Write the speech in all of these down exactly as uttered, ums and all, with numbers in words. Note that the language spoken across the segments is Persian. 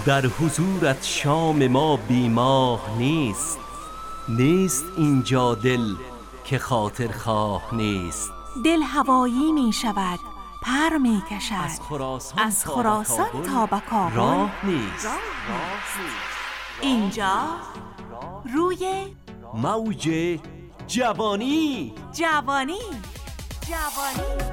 در حضورت شام ما بیماه نیست. نیست اینجا دل که خاطر خواه نیست. دل هوایی می شود، پر می کشد، از خراسان, از خراسان تا به کابل راه نیست. اینجا روی موج جوانی. جوانی جوانی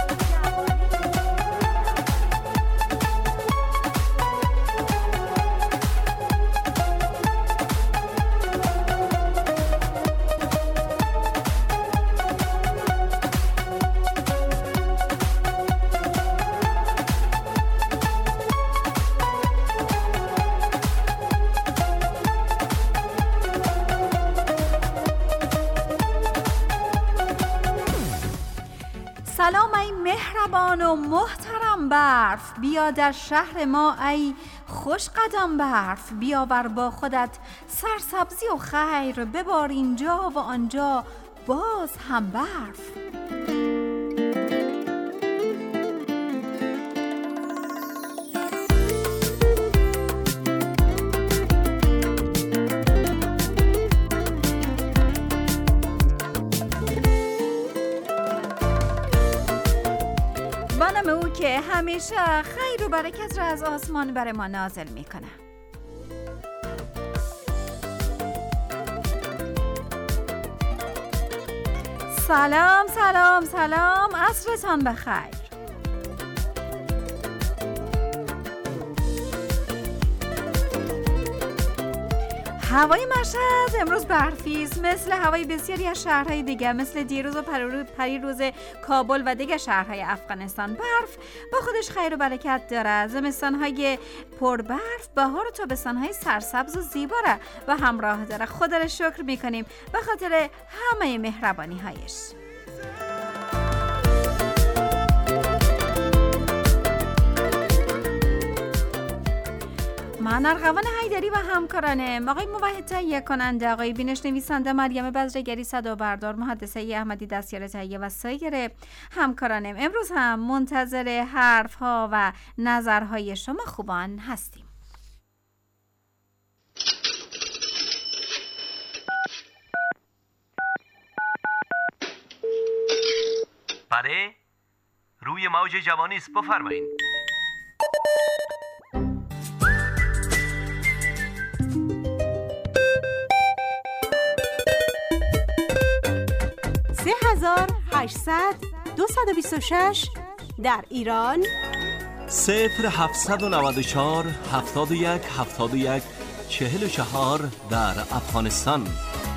سلام ای مهربان و محترم برف، بیا در شهر ما ای خوش قدم برف. بیاور با خودت سرسبزی و خیر، ببار اینجا و آنجا باز هم برف. او که همیشه خیر و برکت را از آسمان بر ما نازل میکنه. سلام سلام سلام، عصرتان بخیر. هوای مشهد امروز برفیست، مثل هوای بسیاری از شهرهای دیگر، مثل دیروز و پریروز کابل و دیگر شهرهای افغانستان. برف با خودش خیر و برکت داره. زمستانهای پربرف بهار و تابستانهای سرسبز و زیبا را و همراه داره. خدا را شکر میکنیم به خاطر همه مهربانی هایش. من ارغوان حیدری و همکارانم، آقای موحد تهیه کننده، آقای بینش نویسنده، مریم بذرگری صدا بردار، مهندسه احمدی دستیار تهیه و سایر همکارانم. امروز هم منتظر حرف ها و نظرهای شما خوبان هستیم. بله، روی موج جوانی است، بفرمایید. سه هزار هشتصد دویست و بیست و شش در ایران، صفر هفتصد و نود و چهار هفتاد و یک هفتاد و یک چهل و چهار در افغانستان.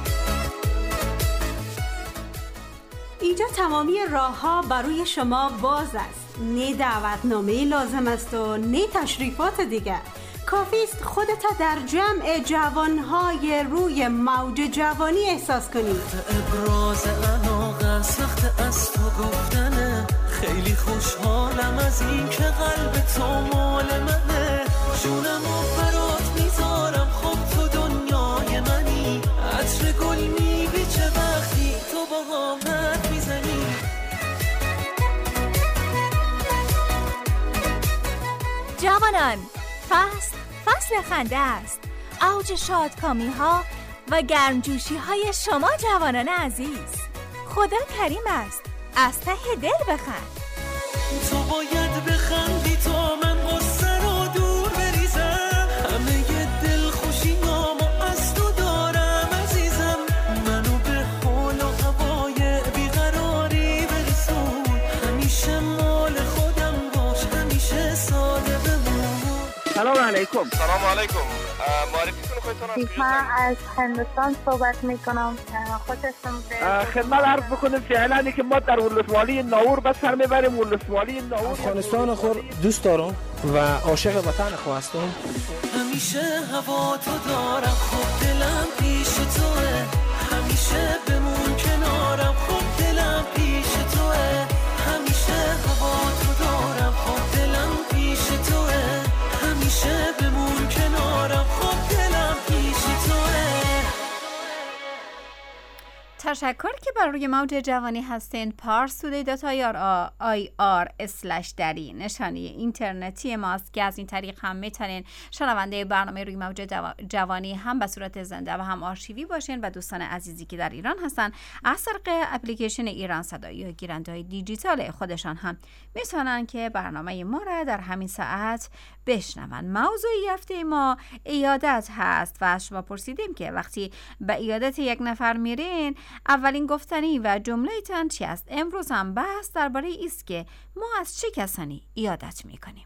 اینجا تمامی راه ها برای شما باز است. نه دعوتنامه لازم است و نه تشریفات دیگر. کافی است خودت در جمع جوانهای روی موج جوانی احساس کنید. ابراز علاقه سخت از تو گفتنه، خیلی خوشحالم از این که قلب تو مال منه. جونمو برات میذارم، خب تو دنیای منی. عطر گل میبیچه وقتی تو با حامت میزنی. جوانان، فصل فصل خنده است، اوج شادکامی ها و گرمجوشی های شما جوانان عزیز. خدا کریم است، از ته دل بخند. تو باید بخندی تا من غصه رو دور بریزم. همه ی دل خوشیامو از تو دارم عزیزم. منو به حال و هوای بیقراری برسون. همیشه مال خودم باش، همیشه ساده بمون. سلام علیکم. سلام علیکم. معرفی کنم خودتون. من از هندوستان صحبت میکنم. خودتون به خدمت عرض بکنم فعلا که ما در ولسوالی ناور به سر میبریم. ولسوالی ناور افغانستان خود دوست دارم و عاشق وطن خود هستم. همیشه هوا تو دارم، خب دلم پیش توه. همیشه بمون کنارم، خب دلم پیش توه. همیشه هوا تو دارم، خب دلم پیش توه. همیشه بمون کنارم، خب دلم پیش توه. تشکر که بر روی موج جوانی هستین. پارس تودی دات آی آر اسلش دری نشانی اینترنتی ماست که از این طریق هم میتونین شنونده برنامه روی موج جوانی هم به صورت زنده و هم آرشیوی باشین و دوستان عزیزی که در ایران هستن از طریق اپلیکیشن ایران صدایی یا گیرنده های دیجیتال خودشان هم میتونن که برنامه ما را در همین ساعت بشنون. موضوع هفته ما عیادت هست و از شما پرسیدیم که وقتی به عیادت یک نفر میرین اولین گفتنی و جمله تان چی است؟ امروز هم بحث درباره است که ما از چه کسانی عیادت میکنیم.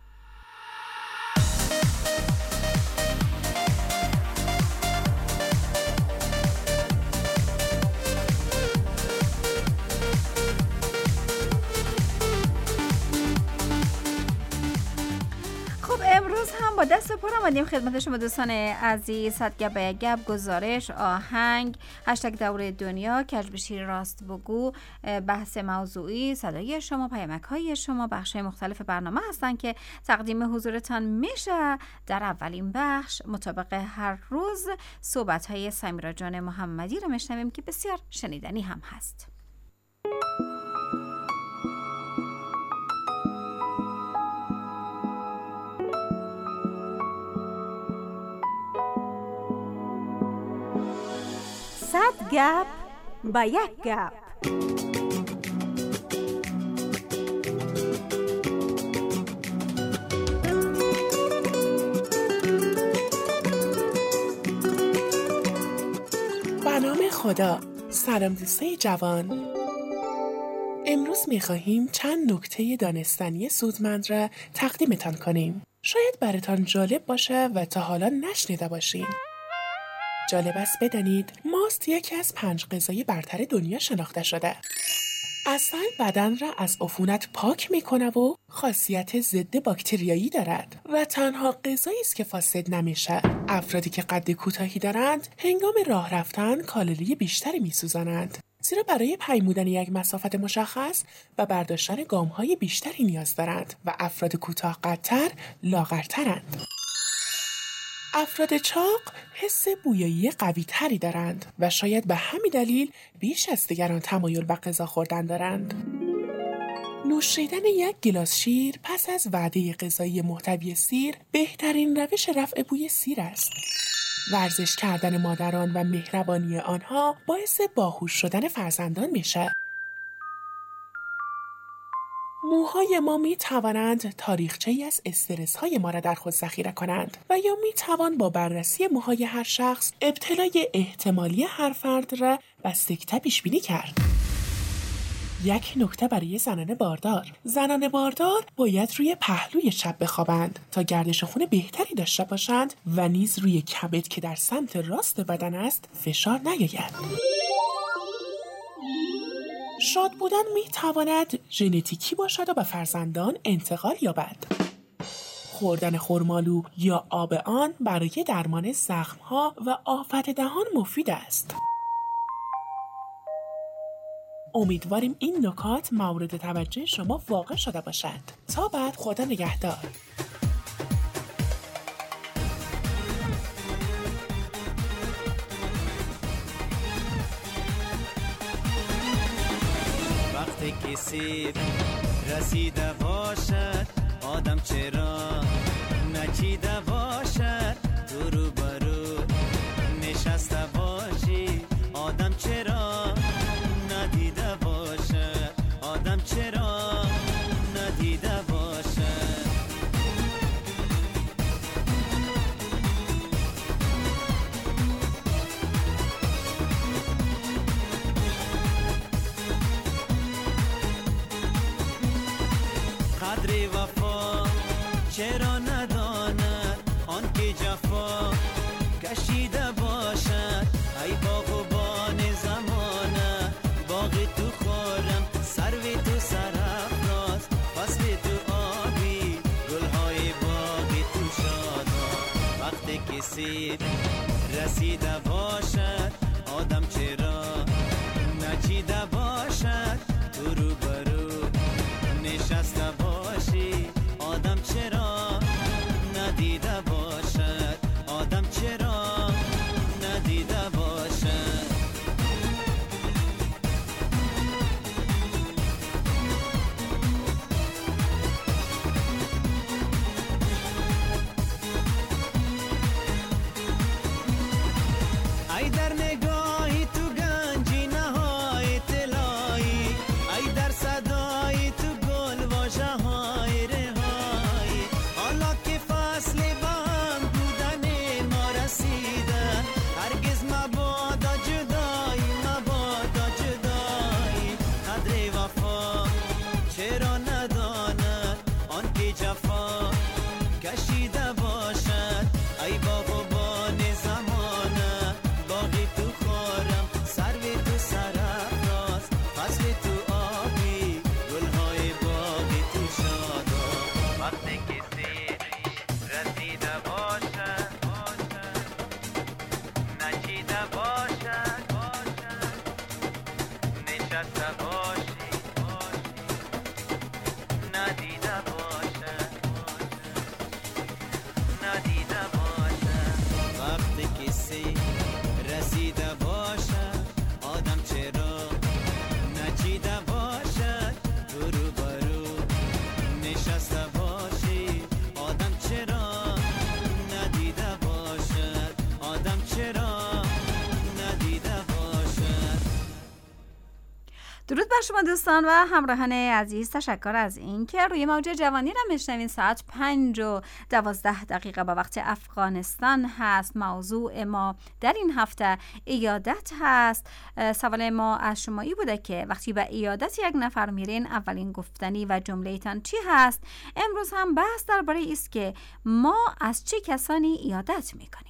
امروز هم با دست پر آمدیم خدمت شما دوستان عزیز. صد گپ به گپ، گزارش، آهنگ، هشتگ دور دنیا، کجبشیر راست بگو، بحث موضوعی، صدای شما، پیامک های شما، بخش های مختلف برنامه هستن که تقدیم حضورتان میشه. در اولین بخش مطابق هر روز صحبت های سمیرا جان محمدی رو میشنویم که بسیار شنیدنی هم هست. صد گپ با یک گپ. به نام خدا. سلام دوستای جوان. امروز می‌خواهیم چند نکته دانستنی سودمند را تقدیمتان کنیم. شاید براتان جالب باشه و تا حالا نشنیده باشین. جالب است بدانید ماست یکی از پنج غذای برتر دنیا شناخته شده. عسل بدن را از عفونت پاک میکنه و خاصیت ضد باکتریایی دارد و تنها غذایی است که فاسد نمیشه. افرادی که قد کوتاهی دارند هنگام راه رفتن کالری بیشتری میسوزانند، زیرا برای پیمودن یک مسافت مشخص و برداشتن گام‌های بیشتری نیاز دارند و افراد کوتاه قدتر لاغرترند. افراد چاق حس بویایی قوی تری دارند و شاید به همین دلیل بیش از دیگران تمایل به غذا خوردن دارند. نوشیدن یک گیلاس شیر پس از وعده غذایی محتوی سیر بهترین روش رفع بوی سیر است. ورزش کردن مادران و مهربانی آنها باعث باهوش شدن فرزندان میشه. موهای ما می توانند تاریخچه‌ای از استرس های ما را در خود ذخیره کنند و یا می توان با بررسی موهای هر شخص ابتلای احتمالی هر فرد را بستگی پیش بینی کرد. یک نکته برای زنان باردار. زنان باردار باید روی پهلوی چپ بخوابند تا گردش خون بهتری داشته باشند و نیز روی کبد که در سمت راست بدن است فشار نیاید. شاد بودن می تواند ژنتیکی باشد و به فرزندان انتقال یابد. خوردن خرمالو یا آب آن برای درمان زخم‌ها و آفت دهان مفید است. امیدواریم این نکات مورد توجه شما واقع شده باشد. تا بعد، خدا نگهدار. وقتی کسی رسیده باشد آدم چرا نچیده باشد، تو رو برو نشسته باشی آدم چرا ندیده باشد، آدم چرا ندیده باشد. قدر وفا چرا نداند آن که جفا کشیده باشد، ای باغبان زمانه باغ تو خورم سروی تو سرافراز، فصل تو آبی گلهای باغ تو شادا. وقتی کسی رسیده باشد آدم چرا نچیده باشد، تو رو برو نشسته باشی آدم چرا ندیده باشد، آدم چرا ندیده باشد. درود بر شما دوستان و همراهان عزیز. تشکر از این که روی موج جوانی را میشنوین. ساعت پنج و دوازده دقیقه با وقت افغانستان هست. موضوع ما در این هفته عیادت هست. سوال ما از شما ای بوده که وقتی به عیادت یک نفر میرین اولین گفتنی و جمله تان چی هست؟ امروز هم بحث درباره است که ما از چه کسانی عیادت میکنیم.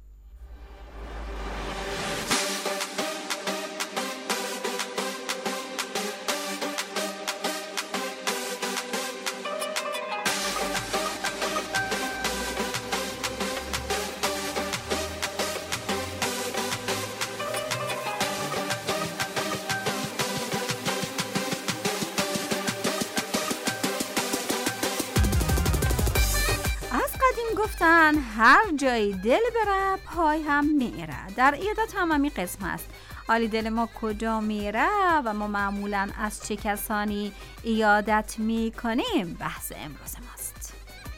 گفتن هر جای دل بره پای هم میره. در عیادت هم همین قسم هست. حالی دل ما کجا میره و ما معمولا از چه کسانی عیادت میکنیم بحث امروز ماست.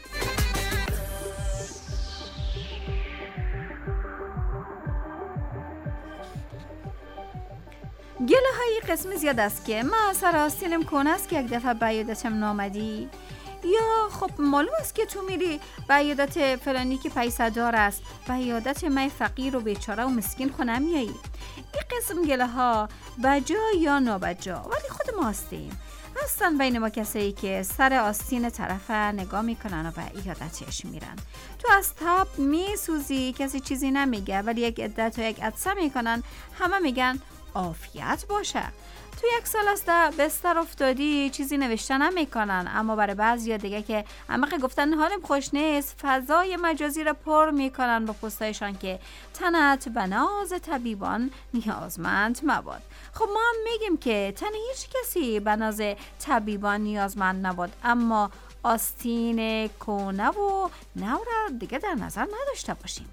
گله های قسم زیاد است که ما سر آستینم کن است که یک دفعه به عیادتم نامدی، یا خب معلوم است که تو میری به عیادت فلانی که پیسه دار است، به عیادت من فقیر و بیچاره و مسکین خونه میایی. این قسم گله ها بجا یا نابجا ولی خود ما هستیم. هستن بین ما کسایی که سر آستین طرف نگاه میکنن و به عیادتش میرن. تو از تب میسوزی، کسی چیزی نمیگه، ولی یک عده تا یک عدسه میکنن، همه میگن عافیت باشه. تو یک سال است بستر افتادی، چیزی نوشته نمیکنن، اما برای بعضیا دیگه که عمق گفتن حالم خوش نیست، فضای مجازی را پر میکنن با پستایشان که تنت به ناز طبیبان نیازمند مباد. خب ما هم میگیم که تن هیچ کسی به ناز طبیبان نیازمند نباد، اما آستین کونه و نو را دیگه در نظر نداشته باشیم.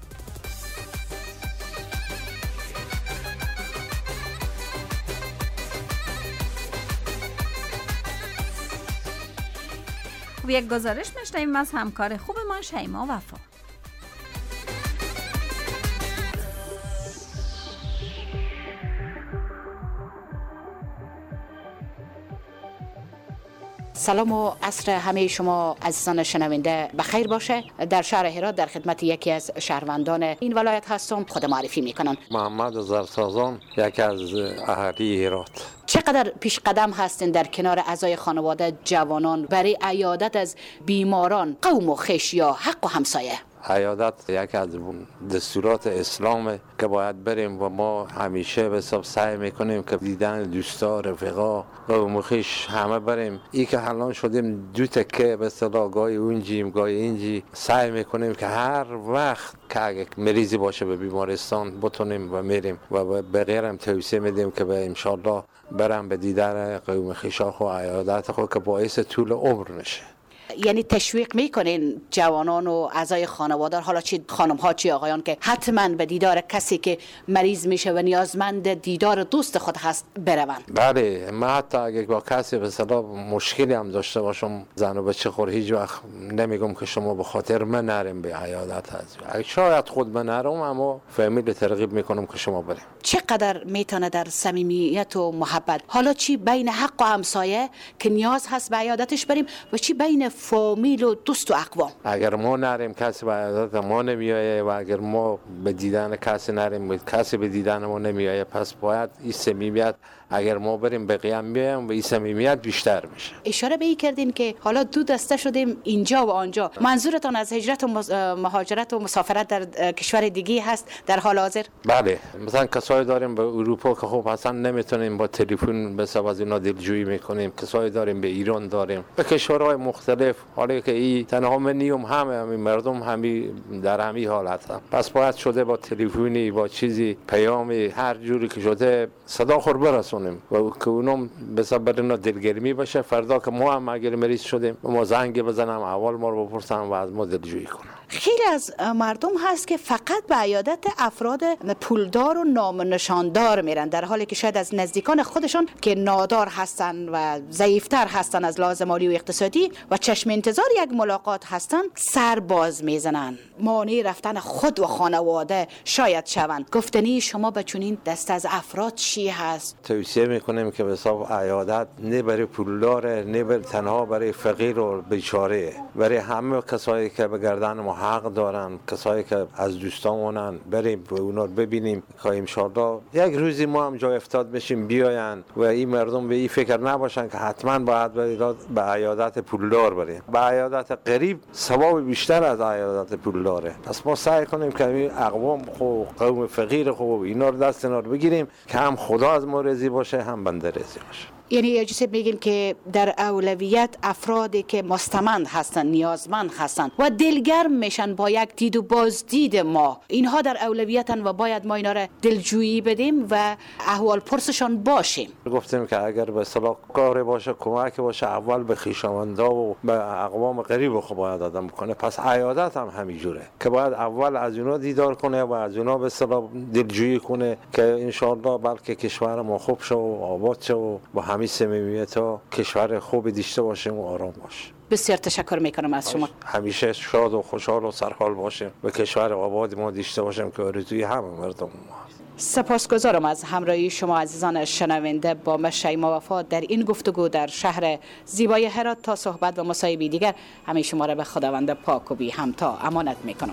و یک گزارش میشنویم از همکار خوب ما شیما وفا. سلام و عصر همه شما عزیزان شنونده بخیر باشه. در شهر هرات در خدمت یکی از شهروندان این ولایت هستم. خود معرفی میکنن. محمد زرسازان، یکی از اهالی هرات. چقدر پیش قدم هستین در کنار اعضای خانواده جوانان برای عیادت از بیماران قوم و خویش یا حق و همسایه؟ عیادت یکی از دستورات اسلامه که باید بریم و ما همیشه به حساب سعی میکنیم که دیدن دوستا، رفقا و مخیش همه بریم. ای که الان شدیم دو تکه به اصطلاح، گاهی اونجیم گاهی اینجی، سعی میکنیم که هر وقت که اگه مریضی باشه به بیمارستان بتونیم و میریم و به غیرم توصیه میدیم که به انشالله برم به دیدن قوم خویشا و عیادت خود که باعث طول عمر نشه. یعنی تشویق میکنین جوانان و اعضای خانواده، حالا چی خانم ها چی آقایان، که حتما به دیدار کسی که مریض میشه و نیازمند دیدار دوست خود هست بروند؟ بله، من حتی اگه با کسی به اصطلاح مشکلی هم داشته باشم، زن و بچه خور، هیچ وقت نمیگم که شما به خاطر من نریم به عیادت هست. اگه شاید خود من نرم، اما فامیل ترغیب میکنم که شما بریم. چقدر میتونه در صمیمیت و محبت، حالا چی بین حق و همسایه که نیاز هست به عیادتش بریم و چی بین فامیل و دوست و اقوام؟ اگر ما نریم کسی به عیادت ما نمیایه و اگر ما به دیدن کسی نریم کسی به دیدن ما نمیایه. پس باید این صمیمیت، اگر ما بریم بقیه هم بیایم و این صمیمیت بیشتر میشه. اشاره به این کردین که حالا دو دسته شدیم اینجا و آنجا. منظورتان از هجرت و مهاجرت و مسافرت در کشور دیگه هست در حال حاضر؟ بله، مثلا کسایی داریم به اروپا که خب اصلا نمیتونیم با تلفن به سبب از اینا دلجویی میکنیم. کسایی داریم به ایران، داریم به کشورهای مختلف. حالا که این تنها منیم همه همین مردم همی در همین حالت هم. پس باید شده با تلفنی، با چیزی، پیامی، هر جوری که شده صدا خور برسونیم و که اونم به سبب اینا دلگرمی باشه. فردا که ما هم اگر مریض شدیم ما زنگ بزنم، اول ما رو بپرسن و از ما دلجویی کنن. خیلی از مردم هست که فقط به عیادت افراد پولدار و نام نشاندار میرن، در حالی که شاید از نزدیکان خودشان که نادار هستن و ضعیفتر هستن از لحاظ مالی و اقتصادی و چشم انتظار یک ملاقات هستند سر باز میزنن، مانع رفتن خود و خانواده شاید شوند. گفتنی شما به چنین دست از افراد چی هست؟ توصیه میکنیم که به حساب عیادت نه برای پولدار، نه برای تنها برای فقیر و بیچاره، برای همه کسایی که به گردن ما حق دارن، کسایی که از دوستامونن، بریم و اونا رو ببینیم که ان شاءالله یک روزی ما هم جای افتاد بشیم بیاین و این مردم به این فکر نباشن که حتما باید به عیادت پولدار بریم. به عیادت غریب ثواب بیشتر از عیادت پولداره. پس ما سعی کنیم که این اقوام خو قوم فقیر خو اینا رو دست اینا رو بگیریم که هم خدا از ما راضی باشه هم بنده راضی باشه. یعنی اجازه میگین که در اولویت افرادی که مستمند هستن، نیازمند هستن و دلگرم میشن با یک دید و بازدید ما، اینها در اولویتن و باید ما اینا را دلجویی بدیم و احوال پرسشان باشیم. گفتیم که اگر به اصطلاح کار باشه، کمک باشه، اول به خویشاوندا و به اقوام غریب خو باید آدم کنه. پس عیادت هم همینجوره که باید اول از اونا دیدار کنه و از اونا به اصطلاح دلجویی کنه که ان شاء الله بلکه کشور ما خوب شه و آباد شه و با همین صمیمیت ها کشور خوب داشته باشیم و آرام باشیم. بسیار تشکر میکنم از شما. همیشه شاد و خوشحال و سرحال باشیم و کشور آباد ما داشته باشیم که آرزوی همه مردم ما است. سپاسگزارم از همراهی شما عزیزان شنونده با من شیما وفا در این گفتگو در شهر زیبای هرات. تا صحبت و مصاحبه دیگر همه شما را به خداوند پاک و بی همتا امانت میکنم.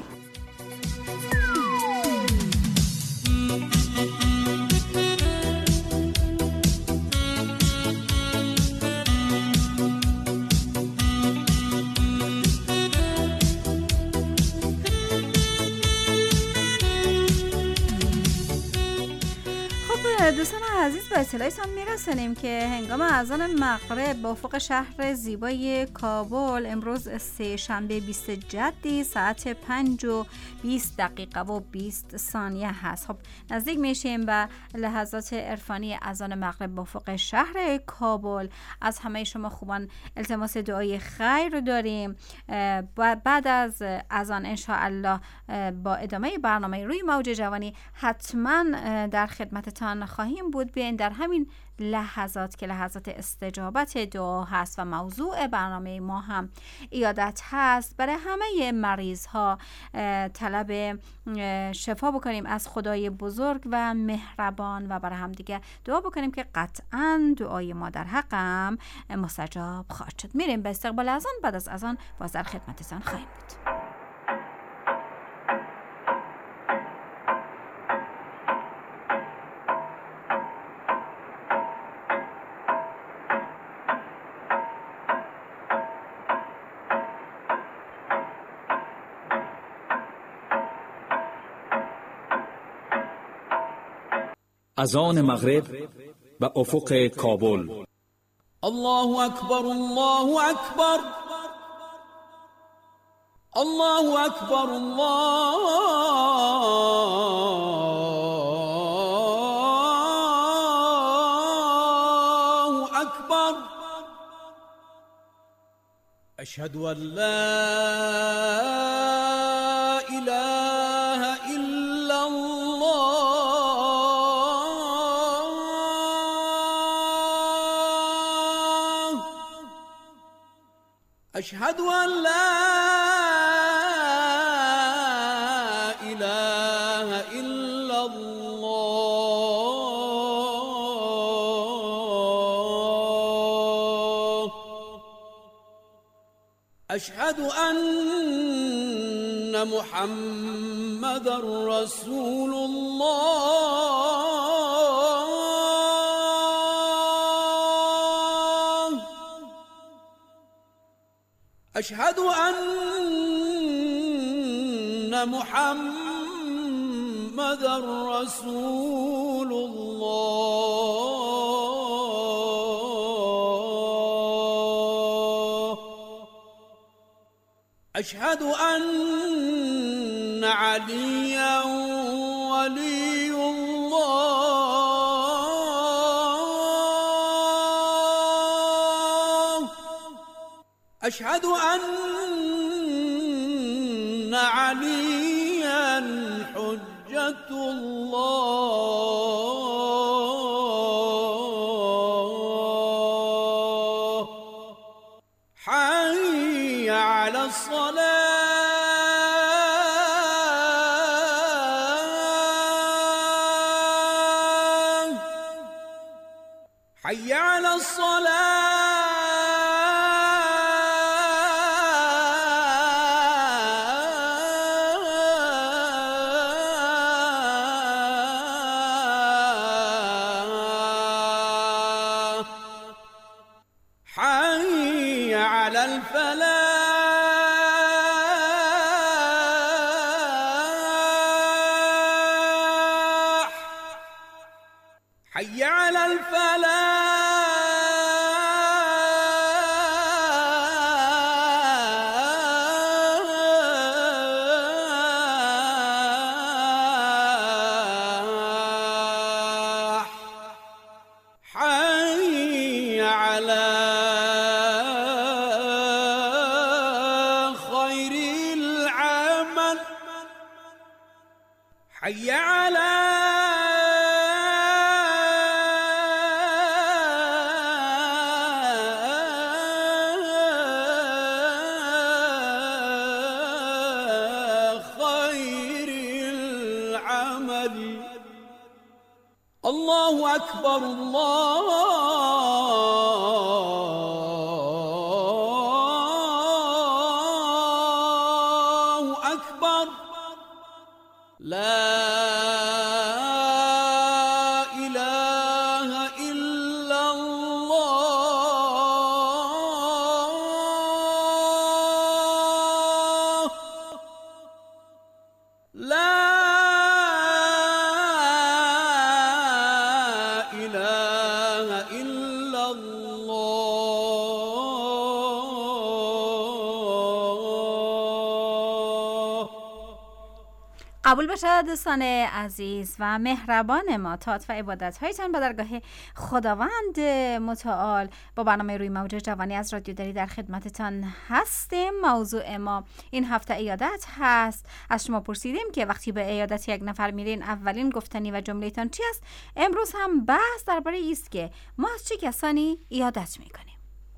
دوستان عزیز، به اطلاعتان میرسانیم که هنگام اذان مغرب با افق شهر زیبای کابل امروز سه شنبه بیست جدی ساعت پنج و بیست دقیقه و بیست ثانیه هست. خب نزدیک میشیم به لحظات عرفانی اذان مغرب با افق شهر کابل. از همه شما خوبان التماس دعای خیر رو داریم. بعد از اذان ان شاء الله با ادامه برنامه روی موج جوانی حتما در خدمتتان خواهیم بود. بیاین در همین لحظات که لحظات استجابت دعا هست و موضوع برنامه ما هم عیادت هست، برای همه مریض ها طلب شفا بکنیم از خدای بزرگ و مهربان و برای هم دیگه دعا بکنیم که قطعا دعای ما در حقم مستجاب خواهد شد. میریم به استقبال اذان. بعد از اذان باز در خدمتتان خواهیم بود. اذان مغرب به افق کابل. الله اکبر، الله اکبر، الله اکبر، الله اکبر. اشهد ان لا اله الا الله. اشهد ان لا اله الا الله. اشهد ان محمد رسول الله. اشهد ان محمد رسول الله. اشهد ان عليا ولي الله. اشهد ان عليا حجة الله. حي على الصلاة حي على الصلاة حي على الفلاح حي على الفلاح حي على خير العمل حي على خير العمل الله أكبر الله أكبر لا إله إلا الله لا إله إلا الله. قبول باشد دوستان عزیز و مهربان ما. طاعت و عبادت هایتان به درگاه خداوند متعال. با برنامه روی موج جوانی از رادیو دری در خدمتتان هستیم. موضوع ما این هفته عیادت هست. از شما پرسیدیم که وقتی به عیادت یک نفر میرین اولین گفتنی و جمله‌تان چی است؟ امروز هم بحث درباره است که ما از چه کسانی عیادت میکنیم.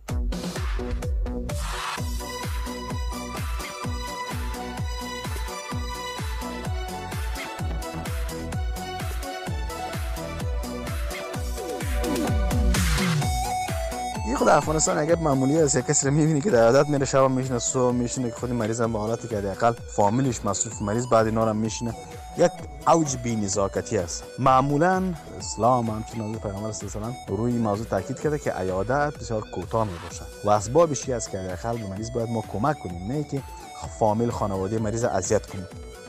یه خود افغانستان اگر معمولی است، کسی رو می‌بینی که در عادت میره شب میشینه، صبح میشینه که خود مریض هم به حالتی که حداقل فامیلش مصروف مریض بعد اینا هم میشینه، یک اوج بی‌نزاکتی است. معمولاً اسلام همچنین حضرت پیغمبر صلی الله علیه و آله روی این موضوع تاکید کرده که عیادت بسیار کوتاه میباشد و اسبابش این است که حداقل به مریض باید ما کمک کنیم، نه که فامیل خانواده مریض اذیت کنیم.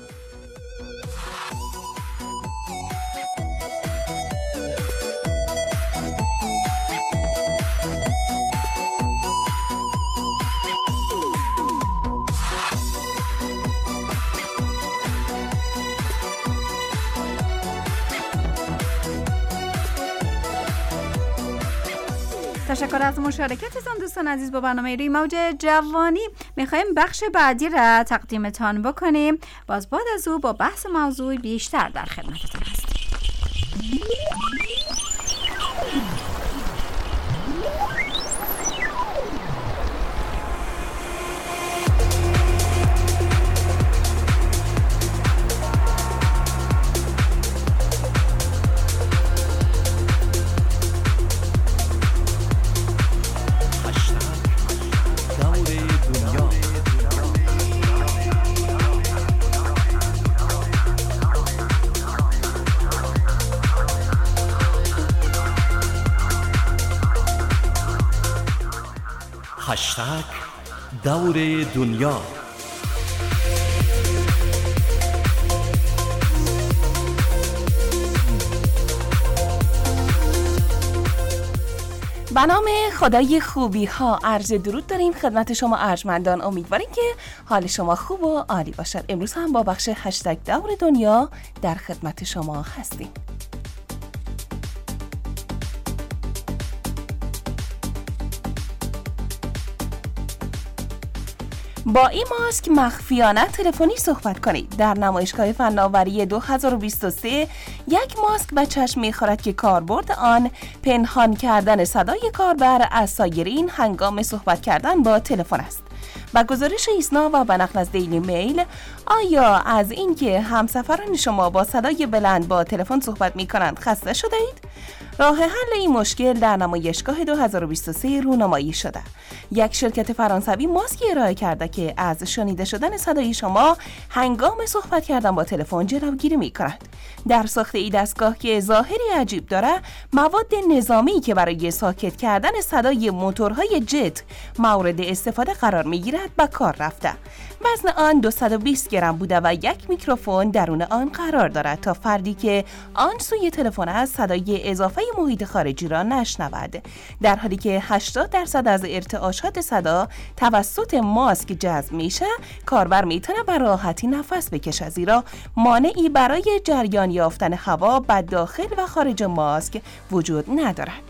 تشکر از مشارکتتان دوستان عزیز با برنامه روی موج جوانی. میخوایم بخش بعدی را تقدیمتان بکنیم. باز بعد از او با بحث موضوع بیشتر در خدمتتان هستیم. هشتگ دور دنیا. به نام خدای خوبی ها عرض درود داریم خدمت شما ارجمندان. امیدواریم که حال شما خوب و عالی باشد. امروز هم با بخش هشتگ دور دنیا در خدمت شما هستیم. با این ماسک مخفیانه تلفنی صحبت کنید. در نمایشگاه فناوری دو هزار و بیست و سه یک ماسک به چشم می‌خورد که کاربرد آن پنهان کردن صدای کاربر از سایرین هنگام صحبت کردن با تلفن است. با گزارش ایسنا و به نقل از دیلی میل، آیا از اینکه همسفران شما با صدای بلند با تلفن صحبت می‌کنند خسته شده اید؟ راه حل این مشکل در نمایشگاه دو هزار و بیست و سه رونمایی شده. یک شرکت فرانسوی ماسکی ارائه کرده که از شنیده شدن صدای شما هنگام صحبت کردن با تلفن جلوگیری می‌کند. در ساخت این دستگاه که ظاهری عجیب داره، مواد نظامی که برای ساکت کردن صدای موتورهای جت مورد استفاده قرار می‌گیرد به کار رفته. وزن آن دویست و بیست گرم بوده و یک میکروفون درون آن قرار دارد تا فردی که آن سوی تلفن است صدای اضافه محیط خارجی را نشنود، در حالی که هشتاد درصد از ارتعاشات صدا توسط ماسک جذب میشه. کاربر میتونه به راحتی نفس بکشه، زیرا مانعی برای جریان یافتن هوا به داخل و خارج ماسک وجود ندارد.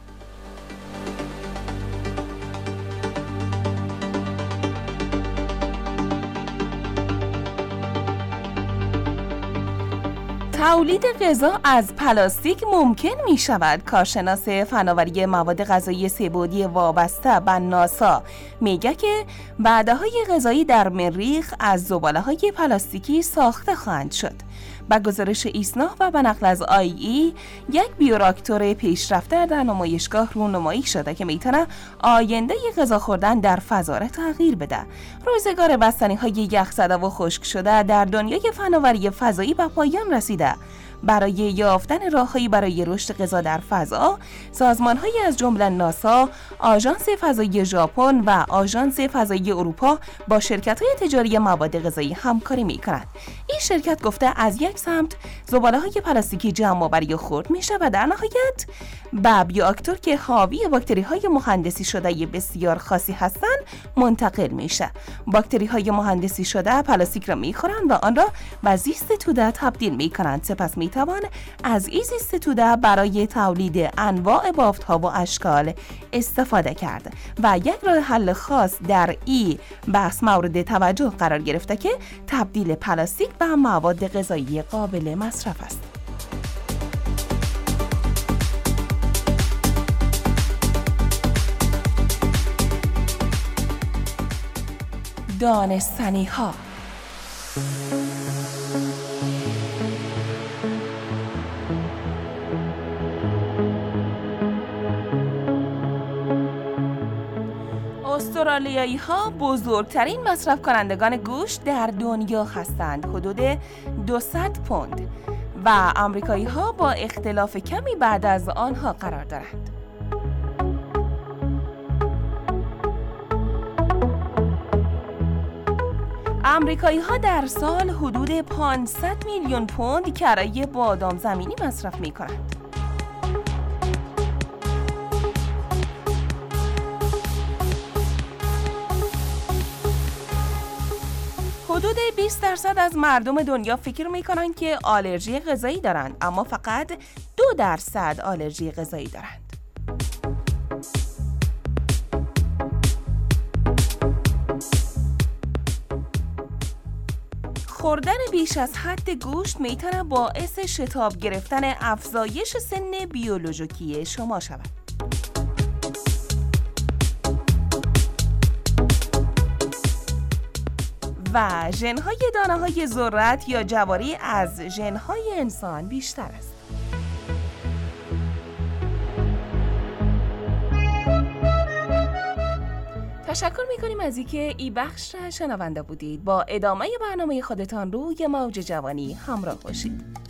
تولید غذا از پلاستیک ممکن می شود. کارشناس فناوری مواد غذایی سه‌بعدی وابسته به ناسا میگه که وعده‌های غذایی در مریخ از زباله‌های پلاستیکی ساخته خواهند شد. با گزارش ایسنا و به نقل از آی ای، یک بیوراکتور پیشرفته در نمایشگاه رونمایی شده که میتونه آینده غذا خوردن در فضا را تغییر بده. روزگار بستنی‌های یخزده و خشک شده در دنیای فناوری فضایی به پایان رسیده. برای یافتن راههایی برای رشد غذا در فضا، سازمان‌هایی از جمله ناسا، آژانس فضایی ژاپن و آژانس فضایی اروپا با شرکت‌های تجاری مواد غذایی همکاری می‌کنند. این شرکت گفته از یک سمت زباله‌های پلاستیکی جمع‌آوری و خرد میشه و در نهایت به بیوراکتور که حاوی باکتری‌های مهندسی شده بسیار خاصی هستند منتقل میشه. باکتری‌های مهندسی شده پلاستیک را می‌خورند و آن را به زیست توده تبدیل می‌کنند. سپس میتوان از این زیست توده برای تولید انواع بافت‌ها و اشکال استفاده کرد و یک راه حل خاص در این بحث مورد توجه قرار گرفته که تبدیل پلاستیک به مواد غذایی قابل مصرف است. دانستنی ها. استرالیایی ها بزرگترین مصرف کنندگان گوشت در دنیا هستند، حدود دویست پوند، و آمریکایی ها با اختلاف کمی بعد از آنها قرار دارند. آمریکایی ها در سال حدود پانصد میلیون پوند کرایه بادام زمینی مصرف می کنند. حدود بیست درصد از مردم دنیا فکر می‌کنند که آلرژی غذایی دارند، اما فقط دو درصد آلرژی غذایی دارند. خوردن بیش از حد گوشت میتونه باعث شتاب گرفتن افزایش سن بیولوژیکی شما شود. و ژن‌های دانه‌های ذرت یا جواری از ژن‌های انسان بیشتر است. تشکر می‌کنیم از اینکه این بخش را شنونده بودید. با ادامه برنامه خودتان روی موج جوانی همراه باشید.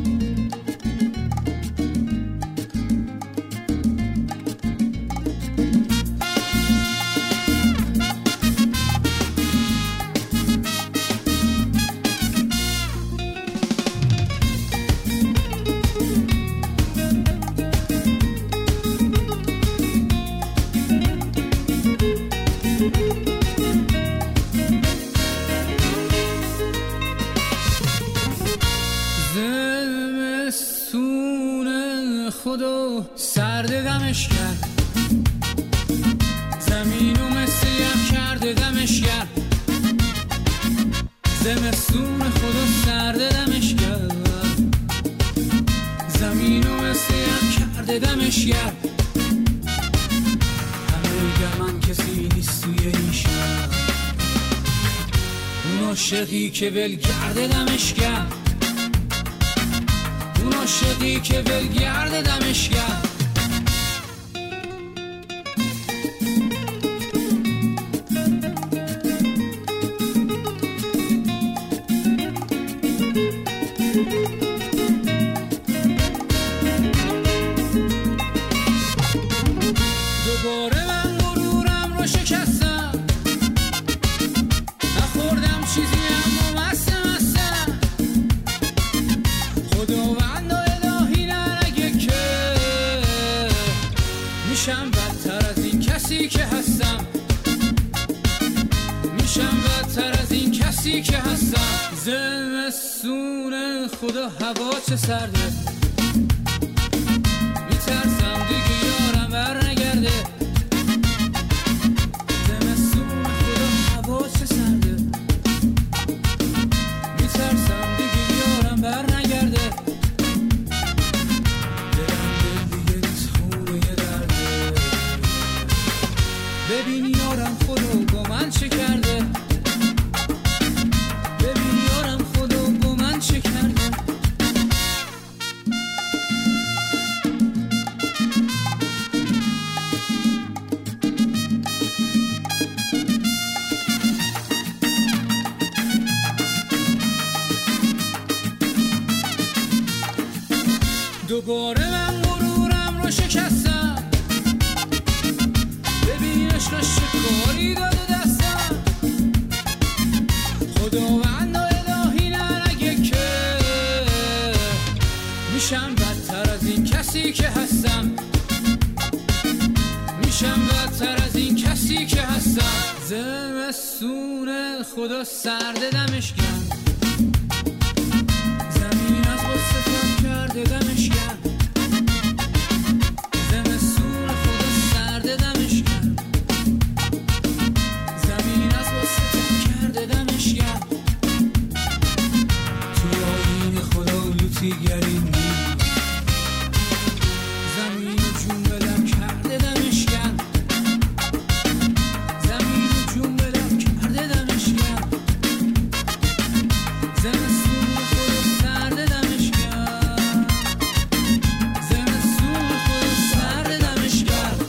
خدا سرد دمش کرد، زمینو مثل یخ کرده دمش کرد. زمستون خدا سرد دمش کرد، زمینو مثل یخ کرده دمش کرد. همه میگه من کسی نیست توی این شهر، اون عاشقی که ولگرد دمش کرد، اون عاشقی که ولگرد دمش کرد. دوباره من غرورم رو شکستم، نخوردم چیزی اما مستم مستم. خداوند و الهی نرگه که میشم بدتر از این کسی که هستم، میشم بدتر از این کسی که هستم. زمستون خدا هوا چه سرده، میترسم دیگه یارم بر نگرده. زمستون خدا هوا چه سرده، میترسم دیگه یارم بر نگرده. دلم دل دیگه نیست خونه درده، ببین یارم خدا با من چه کرده، ببین یارم خدا با من چه کرده. دوباره من غرورم رو شکستم، ببین عشقش چه کاری داده دستم. خداوند و الهی نرگه که میشم بدتر از این کسی که هستم، میشم بدتر از این کسی که هستم. زمستون خدا سرد دمش گرم، زمین از غصه تب کرده دمش گرم. زمستون خدا سرد دمش گرم، زمین از غصه تب کرده دمش گرم. توی آیین خدا لوتی گریم دید، زمین جون بدم کرده دمش گرم، زمین جون بدم کرده دمش گرم. زمستون خدا سرد دمش گرم، زمستون خدا سرد دمش گرم.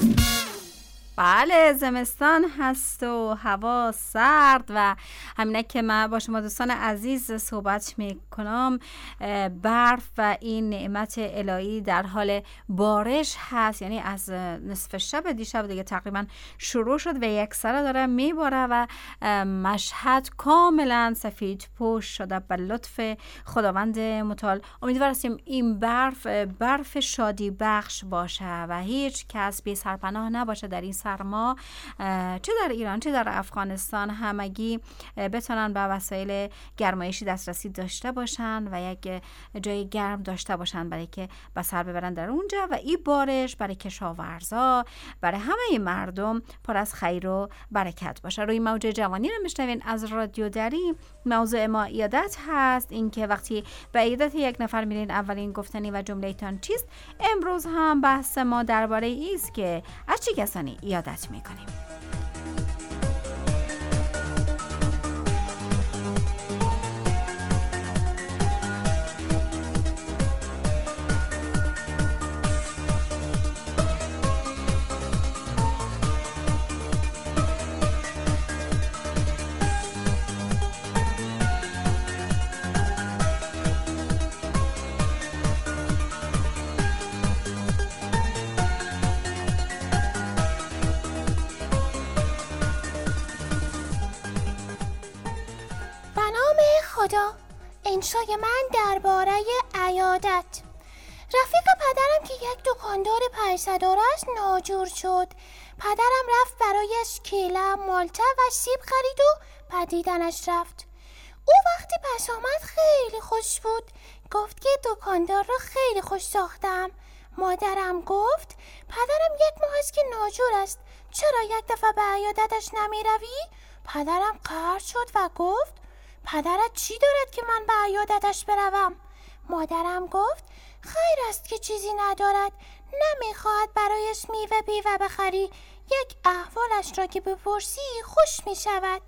بله، زمستان هست و هوا سرد و همینه که من با شما دوستان عزیز صحبت میکنم. برف و این نعمت الهی در حال بارش هست، یعنی از نصف شب دیشب دیگه تقریبا شروع شد و یک سره داره میباره و مشهد کاملا سفید پوش شده به لطف خداوند متعال. امیدوار هستیم این برف برف شادی بخش باشه و هیچ کس بی سرپناه نباشه در این سرما، چه در ایران چه در افغانستان. همگی بتونن به وسایل گرمایشی دسترسی داشته باشن و یک جای گرم داشته باشن برای که به سر ببرن در اونجا و این بارش برای کشاورزا، برای همه مردم پر از خیر و برکت باشه. روی موج جوانی رو میشنوین از رادیو دری. موضوع ما عیادت هست، این که وقتی به عیادت یک نفر میرین اولین گفتنی و جمله تان چیست. امروز هم بحث ما درباره ایست که از چه کسانی عیادت میکنیم. خدا، انشای من درباره عیادت. رفیق پدرم که یک دکاندار پیسه‌دار است ناجور شد. پدرم رفت برایش کیله، مالته و سیب خرید و پدیدنش رفت. او وقتی پس آمد خیلی خوش بود. گفت که دکاندار را خیلی خوش ساختم. مادرم گفت پدرم یک ماه است که ناجور است، چرا یک دفعه به عیادتش نمی روی؟ پدرم قهر شد و گفت پدرت چی دارد که من به عیادتش بروم؟ مادرم گفت خیر است که چیزی ندارد، نمیخواهد برایش میوه بیوه بخری، یک احوالش را که بپرسی خوش می شود.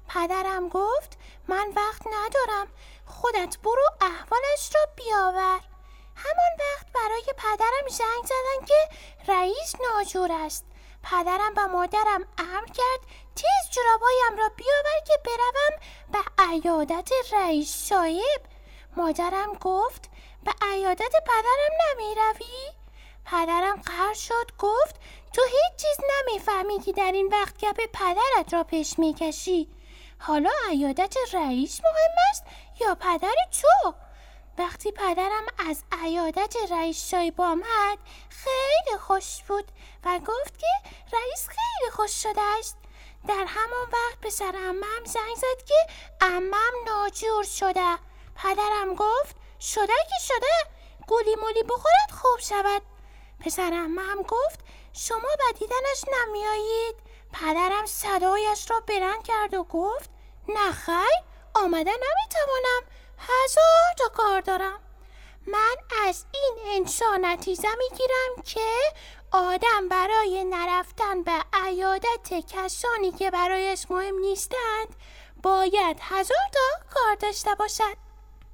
پدرم گفت من وقت ندارم، خودت برو احوالش را بیاور. همان وقت برای پدرم زنگ زدن که رئیس ناجور است. پدرم به مادرم امر کرد تیز جورابایم را بیاور که بروم به عیادت رئیس صاحب. مادرم گفت به عیادت پدرم نمی روی؟ پدرم قهر شد، گفت تو هیچ چیز نمیفهمی که در این وقت گپ پدرت را پیش میکشی. حالا عیادت رئیس مهم است یا پدر تو؟ وقتی پدرم از عیادت رئیس صاحب آمد خیلی خوش بود و گفت که رئیس خیلی خوش شده است. در همان وقت پسر عمم زنگ زد که عمم ناجور شده. پدرم گفت شده که شده، گولی مولی بخورد خوب شود. پسر عمم گفت شما به دیدنش نمیایید؟ پدرم صدایش را بلند کرد و گفت نه خیر، آمده نمیتوانم، هزار تا کار دارم. من از این انسان نتیجه میگیرم که آدم برای نرفتن به عیادت کسانی که برایش مهم نیستند باید هزار تا کار داشته باشد.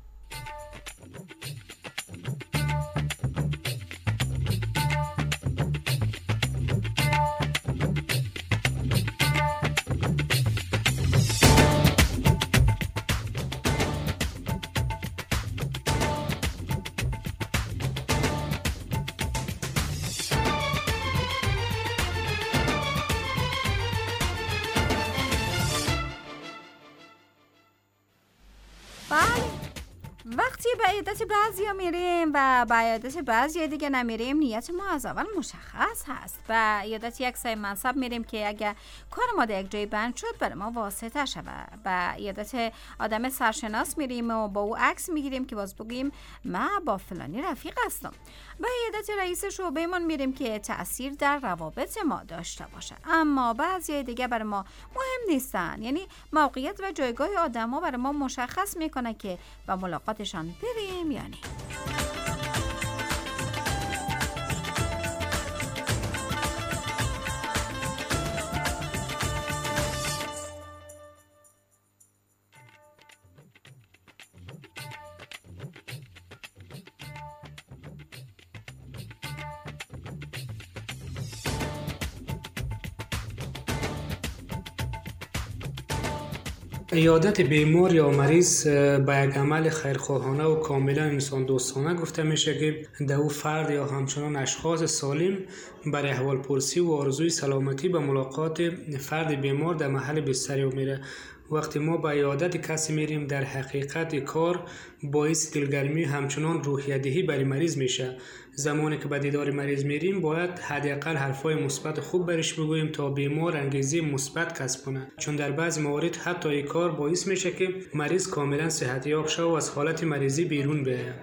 وقتی به عیادت بعضی ها میریم و به عیادت بعضی دیگه نمیریم، نیت ما از اول مشخص هست. به عیادت یک صاحب منصب میریم که اگه کار ما در یک جای بند شد برای ما واسطه شود. به عیادت آدم سرشناس میریم و با او عکس میگیریم که باز بگیم من با فلانی رفیق هستم. به عیادت رئیس شعبه من میریم که تأثیر در روابط ما داشته باشه. اما بعضی دیگه برای ما مهم نیستن، یعنی موقعیت و جایگاه آدما برای ما مشخص میکنه که با ملاقاتشان بریم یا نه. عیادت بیمار یا مریض به یک عمل خیرخواهانه و کاملا انسان دوستانه گفته میشه که در او فرد یا همچنان اشخاص سالم برای احوالپرسی و آرزوی سلامتی به ملاقات فرد بیمار در محل بستری میره. وقتی ما به عیادت کسی میریم در حقیقت کار باعث دلگرمی همچنان روحیه‌دهی برای مریض میشه. زمانی که به دیدار مریض میریم باید حداقل حرفای مثبت خوب برش بگوییم تا بیمار انگیزه مثبت کسب کنه، چون در بعضی موارد حتی این کار باعث میشه که مریض کاملا صحتیاب شه و از حالت مریضی بیرون بیاید.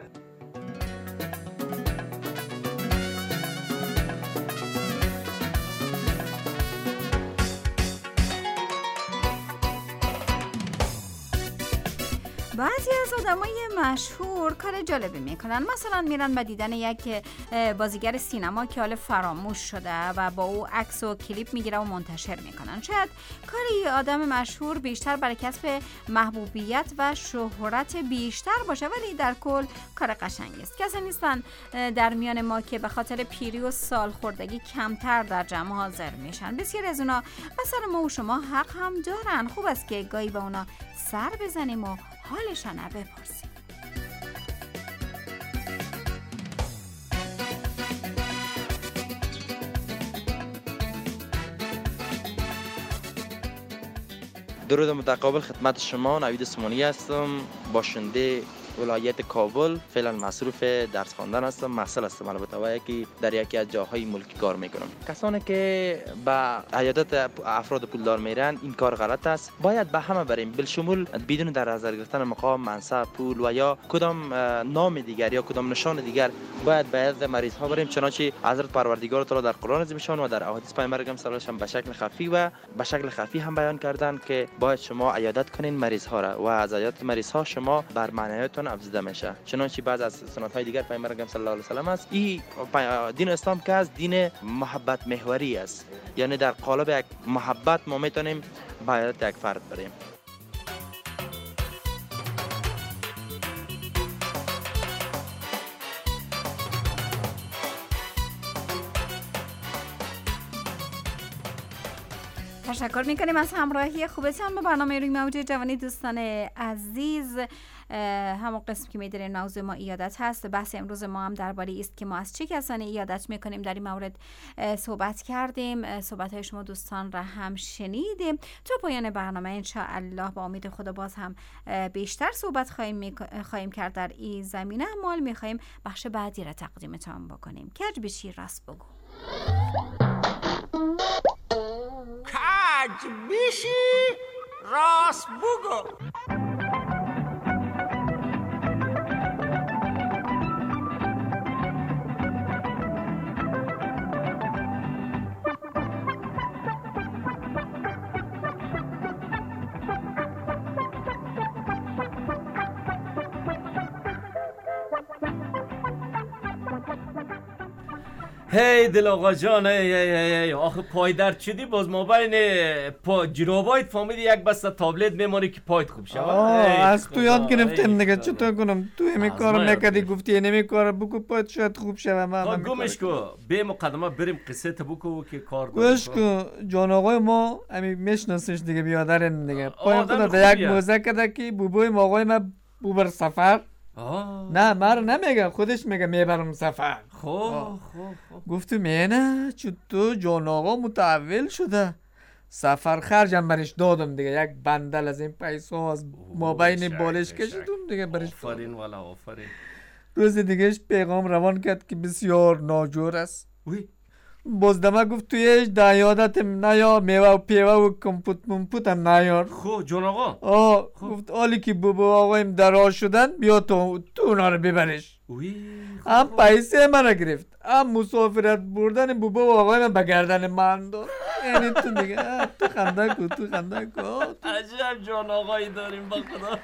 بعضی از آدمای مشهور کار جالبی میکنن، مثلا میرن به دیدن یک بازیگر سینما که حال فراموش شده و با او عکس و کلیپ میگیره و منتشر میکنن. شاید کاری آدم مشهور بیشتر برای کسب محبوبیت و شهرت بیشتر باشه، ولی در کل کار قشنگی است. کسی نیستن در میان ما که به خاطر پیری و سالخوردگی کمتر در جمع حاضر میشن. بسیار از اونا مثلا ما و شما حق هم دارن. خوب است که گاهی به اونا سر بزنیم و حالشان بپرسیم. درود متقابل خدمت شما. نوید سمانی هستم، باشنده ولایت کابل. فعلا مصروف درس خواندن هستم، محصل هستم البته و یکی در یکی از جاهای ملکی کار میکنم. کسانی که به عیادت افراد پولدار میرن این کار غلط است. باید به همه بریم، بالشمول بدون در نظر گرفتن مقام، منصب، پول و یا کدام نام دیگر یا کدام نشان دیگر باید به عیادت مریض ها بریم، چنانچه حضرت پروردگار تعالی در قرآن عظیمشان و در احادیث پیامبر اکرم صلی الله علیه و آله به شکل خفی و به شکل خفی هم بیان کردند که باید شما عیادت کنین مریض ها را و از عیادت مریض ها شما بر معنویاتتون افزوده میشه. چنانچه بعض از سنت های دیگر پیامبر اکرم صلی الله علیه و سلم است. این دین اسلام که از دین محبت محوری است، یعنی در قالب یک محبت ما میتونیم به عیادت یک فرد بریم. تشکر میکنیم از همراهی خوبتان با برنامه روی موج جوانی. دوستان عزیز، همون قسم که میدونین موضوع ما ایادت هست. بحث امروز ما هم درباره است که ما از چه کسانی ایادت میکنیم. در این مورد صحبت کردیم، صحبت های شما دوستان را هم شنیدیم. تا پایان برنامه انشاءالله با امید خدا باز هم بیشتر صحبت خواهیم خواهیم کرد در این زمینه. مال میخواهیم بخش بعدی را تقدیمتان بکنیم. کج بشی راست بگو. کج بشی راست بگو. هی دل آقا جان، هی هی هی آخه پای درد شدی باز ما بین پا جرابایت فهمیدی یک بسته تابلت میماری که پایت خوب شود. از تو یاد گرفتم دیگه، چطور کنم؟ تو همی کارو نکردی، گفتی نمی کار بکو پایت شاید خوب شود. ما گمش کو به مقدمه بریم قصه تا بکو که کار گوش کو. جان آقای ما همی میشناسش دیگه، بیادرن دیگه. پای خدا در یک موزه کرده که بوبوی ما آقای ما بوبر سفر. آه. نه مر نمیگه، خودش میگه میبرم سفر. خوب خوب گفتم نه چطور جان آقا متحول شده. سفر خرجم برش دادم دیگه، یک بندل از این پیسه از مابین بالش کشیدم دیگه برش. آفرین والا آفرین. روز دیگهش پیغام روان کرد که بسیار ناجور است. وی بازدمه گفت تویش در یادتم نیا، میوه و پیوه و کمپوت ممپوت هم نیار. خب جان آقا. آه گفت حالی که بابا آقایم درا شدن بیا تو تو اونا رو ببرش. هم پیسه من گرفت، هم مسافرت بردن بابا و آقایم بگردن من داد. یعنی تو دیگه تو خنده کو تو خنده کو. عجب جان آقایی داریم با خدا.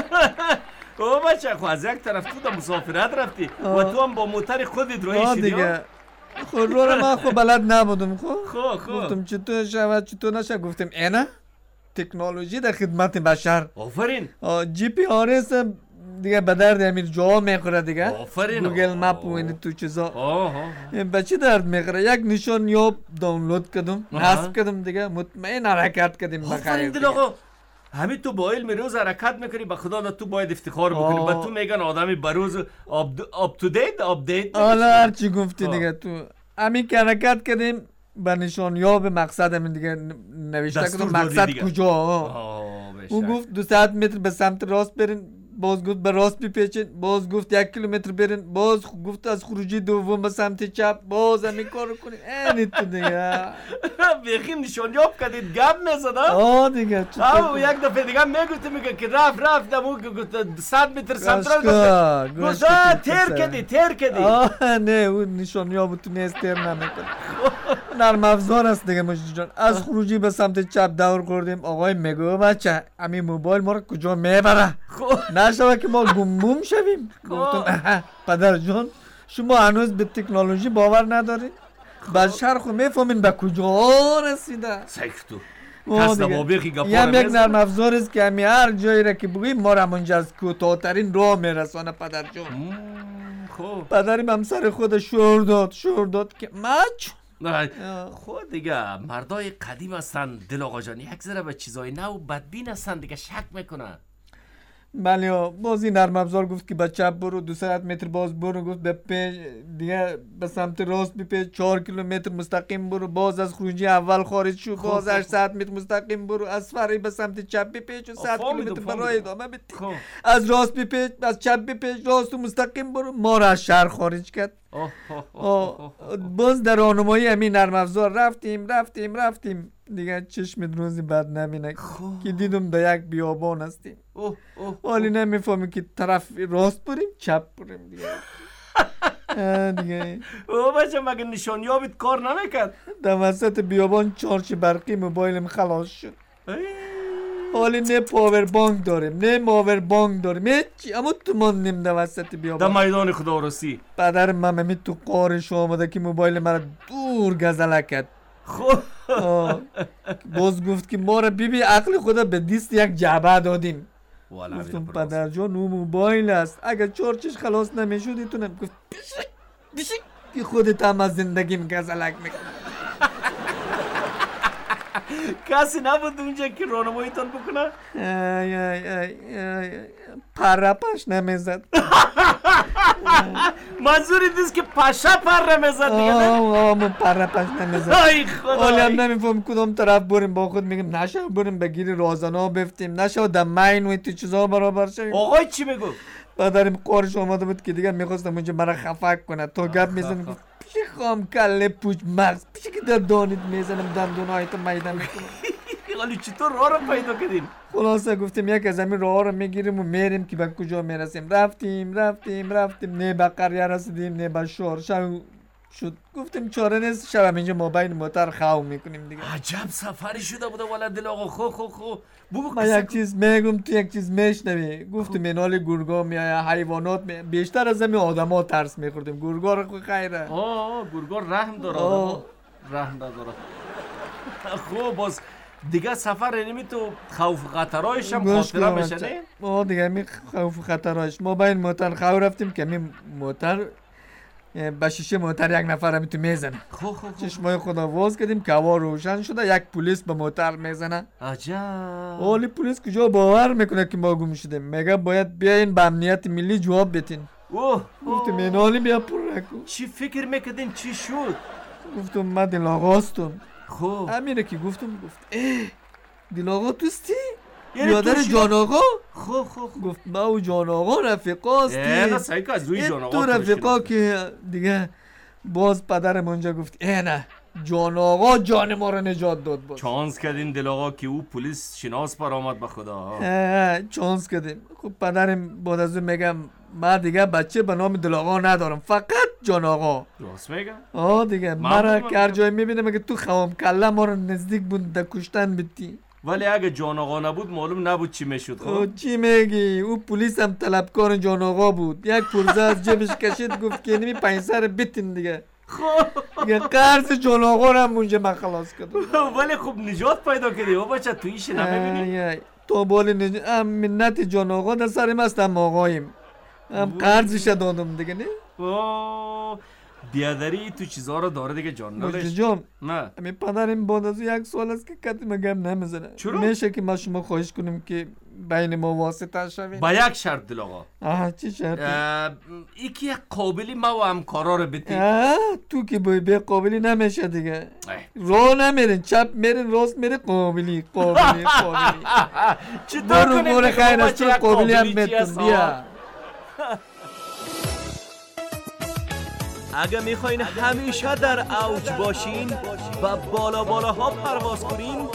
او بچه خو از یک طرف تو دا مسافرت رفتی و تو هم با موتر خودت روی شدی دیگه. خود رو رو من خود بلد نبودم. خود خود خود گفتم چطور شود چطور نشد. گفتم اینه تکنولوژی در خدمت بشر. آفرین. جی پی آر اس دیگه به درد امیر جا میخوره دیگه. آفرین. گوگل مپ و این تو چیزا به چی درد میخوره. یک نشان یاب دانلود کردم، نصب کردم دیگه، مطمئن حرکت کردیم بخیر. آفرین دل آقا، همین تو با علم روز حرکت میکنی، به خدا تو باید افتخار بکنی. به تو میگن آدمی بروز آپ تو دیت آپدیت. حالا هرچی گفتی دیگه تو همین که حرکت کردیم به نشان یاب مقصد همین دیگه نوشته کردم مقصد کجا. اون گفت دو ساعت متر به سمت راست برین، باز گفت به راست بپیچین، باز گفت یک کیلومتر برین، باز گفت از خروجی دوم به سمت چپ، باز همین کارو کنین. اینی تو دیگه بیخی نشانیاب کردید گپ میزد. آه دیگه او یک دفعه دیگه میگفت میگه که رفت رفت دمو گفت صد متر سمت راست گفت تیر کردی تیر کردی. آه نه اون نشانیاب تو نیست، تیر نمیکنه. نرم افزار است دیگه مجید جان. از خروجی به سمت چپ دور کردیم. آقای میگه بچه همین موبایل ما رو کجا میبره نشوه که ما گموم شویم. گفتم پدر جان شما هنوز به تکنولوژی باور ندارین؟ بشر خود میفهمین به کجا رسیده. سیختو کس نوابقی گپاره میزن. یک نرم افزار است که همی هر جایی را که بگویم ما را منجا از کوتاه‌ترین راه میرسانه پدر جان. خوب پدریم همسر خود شور داد شور داد که مچ خود دیگه مردای قدیم هستن دل آقا جان، یک ذره به چیزای نو بدبین هستن دیگه، شک میکنن. بله باز این نرم افزار گفت که به چپ برو، دو ساعت متر باز برو، گفت به پیش دیگه به سمت راست بپیچ، چهار کیلومتر مستقیم برو، باز از خروجی اول خارج شو، باز هشت ساعت متر مستقیم برو، از فرعی به سمت چپ بپیچ و صد کیلومتر برای ادامه بده. از راست بپیچ، از چپ بپیچ، راست و مستقیم برو. ما را از شهر خارج کرد. باز در راهنمایی همین نرم افزار رفتیم رفتیم رفتیم دیگه چشم روزی بعد نبینه که دیدم در یک بیابان هستیم. حالی نمیفهمیم که طرف راست بریم چپ بریم دیگه. دیگه او بچه مگه نشانیابت کار نمیکرد؟ در وسط بیابان چارچ برقی موبایلم خلاص شد. حالی نه پاور بانک داریم نه ماور بانک داریم هیچی، اما تو ماندیم در وسط بیابان در میدان خدا رسی. پدر من همی تو قارش آمده که موبایل مرا دور گزله کرد. خب باز گفت که ما را بیبی عقل خدا به دیست یک جعبه دادیم. گفتم پدر جان اون موبایل است، اگر چارچش خلاص نمیشد ایتونم. گفت بیشک بیشک که خودت هم از زندگیم گزلک میکنم. کسی نبود اونجا که راهنماییتان بکنه؟ ای ای ای ای پرپش نمیزد. منظوری نیست که پشه پر نمیزد دیگه؟ آه آه من پرپش نمیزد. ای خدا. حالی هم نمیفهم کدوم طرف بریم، با خود میگم نشو بریم بگیری رازانا بفتیم، نشو در مین و تو چیزا برابر شویم. آقای چی میگو؟ پدرم قارش آمده بود که دیگه میخواستم اونجا مرا خفه کنه، تو گپ میزنم گفت پیش خام کله پوچ مغز پیش که در دانید میزنم دندونای تو میدم میکنم. حالی چطور راه رو پیدا کردیم؟ خلاصه گفتیم یک از همین راه رو میگیریم و میریم که به کجا میرسیم. رفتیم رفتیم رفتیم نه به قریه رسیدیم نه به شهر. شب شد گفتیم چاره نیست، شب هم اینجا مابین موتر خواه میکنیم دیگه. عجب سفری شده بوده والا دل آقا. خو خو خو بگو من یک چیز میگم تو یک چیز میشنوی. گفتیم منال گرگا میایه حیوانات می... بیشتر از همین آدما ترس میخوردیم. گرگا رو خیره. آه گرگا رحم داره آدم رحم نداره. خب باز دیگه سفر نمی تو خوف خطرایش هم خاطره بشه نه؟ آه دیگه می خوف خطرایش ما با این موتر خواه رفتیم که می موتر با شیشه موتر یک نفر همی تو میزنه. خو خو خو چشمای خدا واز کردیم که هوا روشن شده یک پلیس به موتر میزنه. عجب. اولی پلیس کجا باور میکنه که ما گم شدیم، میگه باید بیاین به امنیت ملی جواب بدین. اوه گفتم اینالی بیا پر نکن. چی فکر میکردین چی شد؟ گفتم من دل آقاستم. خب امیره که گفتم گفت اه دل آقا توستی؟ یادر جان آقا؟ خب خب گفت ما و جان آقا رفیقاستی. اه نه سعی که از روی جان آقا تو رفیقا که دیگه باز پدرم اونجا گفت اه نه جان آقا جان ما رو نجات داد. باز چانس کردین دل آقا که او پلیس شناس پر آمد به خدا. چانس کردیم. خب پدرم بعد از اون میگم من دیگه بچه به نام دل آقا ندارم، فقط جان آقا. راست میگم؟ آه دیگه مرا که هر جای میبینم که تو خوام کله ما رو نزدیک بود در کشتن بیتی. ولی اگه جان آقا نبود معلوم نبود چی میشد. خب چی میگی؟ او پلیس هم طلبکار جان آقا بود. یک پرزه از جیبش کشید گفت که نمی پنج سر بیتین دیگه. خب دیگه قرض جان آقا رو هم اونجا من خلاص کردم. ولی خب نجات پیدا کردی او بچه تو ایش نمیبینی؟ تو بالی نجات هم منت جان آقا در سرم است هم آقاییم هم قرضش دادم دیگه نه؟ اوه بیادری تو چیزها رو داره دیگه جان نالش. جان نه امی پدرم بعد از یک سال است که کتی مگم نمیزنه. چرا؟ میشه که ما شما خواهش کنیم که بین ما واسطه شویم. با یک شرط دل آقا. آها چی شرطی؟ یکی یک قابلی ما و همکارا رو بتی. تو که بای به قابلی نمیشه دیگه. راه نمیرین چپ میرین راست میره قابلی قابلی قابلی. چطور کنیم برو خیر است تو قابلی هم میتون بیا. اگه میخواین همیشه در اوج باشین و بالا بالا ها پرواز کنین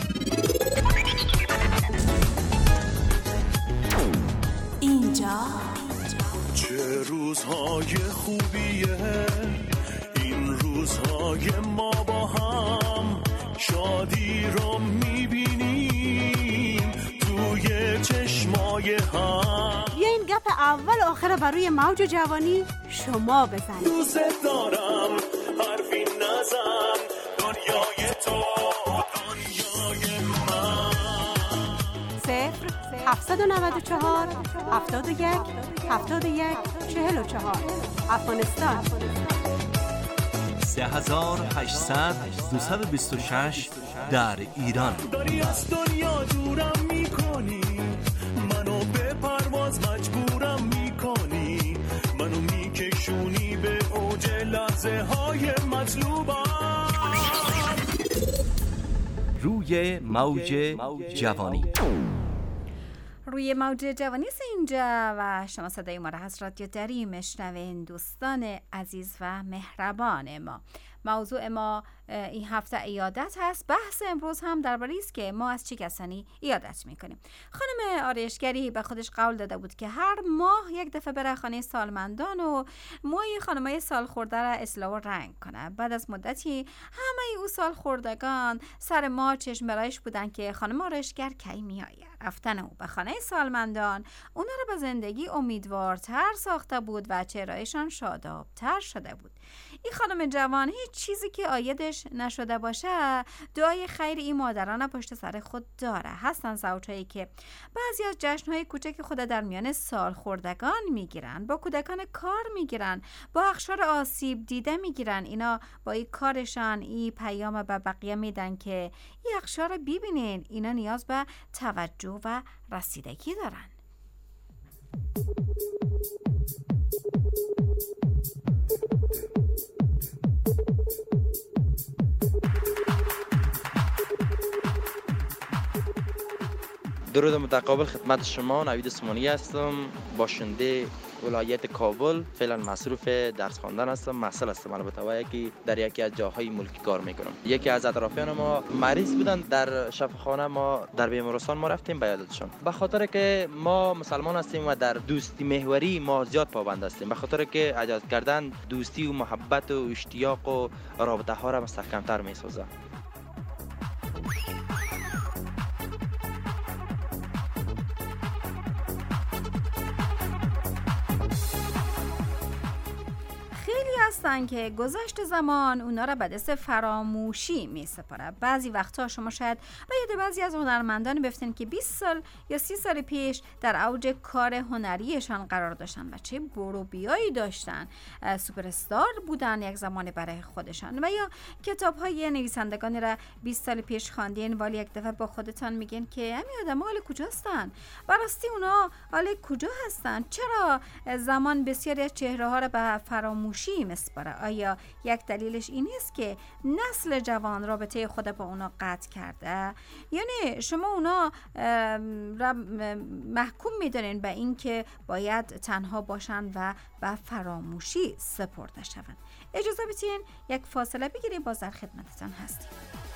اینجا چه روزهای خوبیه این روزهای ما با هم شادی رو میبینیم توی چشمای هم. بیاین گپ اول آخر برای موج جوانی شما بزنید. دوست دارم حرفی نزن دنیای تو دنیای من. صفر هفتصد و نود و چهار هفتاد و یک هفتاد و یک چهل و چهار افغانستان. سه هزار و هشتصد دویست و بیست و شش در ایران. داری از دنیا دورم میکنی منو به پرواز مجبورم میکنی منو میکشونی به اوج لحظه های مطلوبم. روی موج جوانی روی موج جوانی است اینجا و شما صدای ما را از رادیو دری میشنوین. دوستان عزیز و مهربان ما، موضوع ما این هفته عیادت هست. بحث امروز هم درباره است که ما از چه کسانی عیادت میکنیم. خانم آرایشگری به خودش قول داده بود که هر ماه یک دفعه بره خانه سالمندان و موی خانمای سال خورده را اصلاح و رنگ کنه. بعد از مدتی همه او سال خوردگان سر ما چشم برایش بودن که خانم آرایشگر کی میآید. رفتن او به خانه سالمندان اونا را به زندگی امیدوارتر ساخته بود و چهرهایشان شادابتر شده بود. این خانم جوان هیچ چیزی که عایدش نشده باشه دعای خیر این مادران پشت سر خود داره. هستن زوجهایی که بعضی از جشن‌های کوچک خود در میان سال خوردگان میگیرن، با کودکان کار میگیرن، با اقشار آسیب دیده میگیرن. اینا با این کارشان این پیام به بقیه میدن که این اقشار رو ببینین، اینا نیاز به توجه و رسیدگی دارن. درود متقابل خدمت شما. نوید سمانی هستم، باشنده ولایت کابل. فعلا مصروف درس خواندن هستم، محصل هستم البته، و یکی در یکی از جاهای ملکی کار میکنم. یکی از اطرافیان ما مریض بودن در شفاخانه، ما در بیمارستان ما رفتیم به یادشون، به خاطر که ما مسلمان هستیم و در دوستی محوری ما زیاد پابند هستیم، به خاطر که اجازه کردن دوستی و محبت و اشتیاق و رابطه ها را مستحکم‌تر میسازه. هستن که گذشت زمان اونا را به دست فراموشی می سپاره. بعضی وقتا شما شاید به یاد بعضی از هنرمندان بفتین که بیست سال یا سی سال پیش در اوج کار هنریشان قرار داشتن و چه برو بیایی داشتن، سوپر استار بودن یک زمان برای خودشان. و یا کتاب های نویسندگانی را بیست سال پیش خواندین ولی یک دفعه با خودتان میگین که همین آدم ها حال کجا هستن؟ براستی اونا حال کجا هستن؟ چرا زمان بسیاری از چهره ها را به فراموشی مسپاره؟ آیا یک دلیلش این است که نسل جوان رابطه خود با اونا قطع کرده؟ یعنی شما اونا را محکوم میدارین به این که باید تنها باشن و به فراموشی سپرده شوند؟ اجازه بدین یک فاصله بگیریم، باز در خدمتتان هستیم.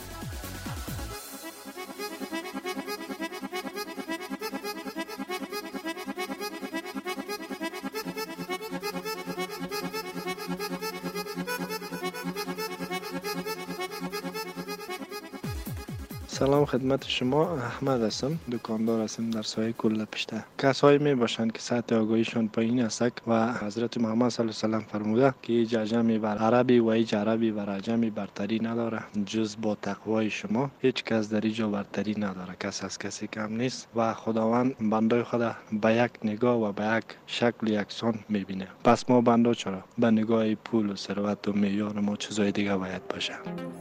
سلام خدمت شما، احمد هستم، دکاندار هستم در سایه کل پشته. کسایی می باشند که سطح آگاهیشان پایین است و حضرت محمد صلی الله علیه و سلم فرموده که هیچ عجمی بر عربی و هیچ عربی بر عجمی برتری نداره جز با تقوای شما. هیچ کس در اینجا برتری نداره، کس از کسی کم نیست و خداوند بنده خدا به یک نگاه و به یک شکل یکسان میبینه. پس ما بنده چرا به نگاه پول و ثروت و معیار ما چیزای دیگه باید باشه؟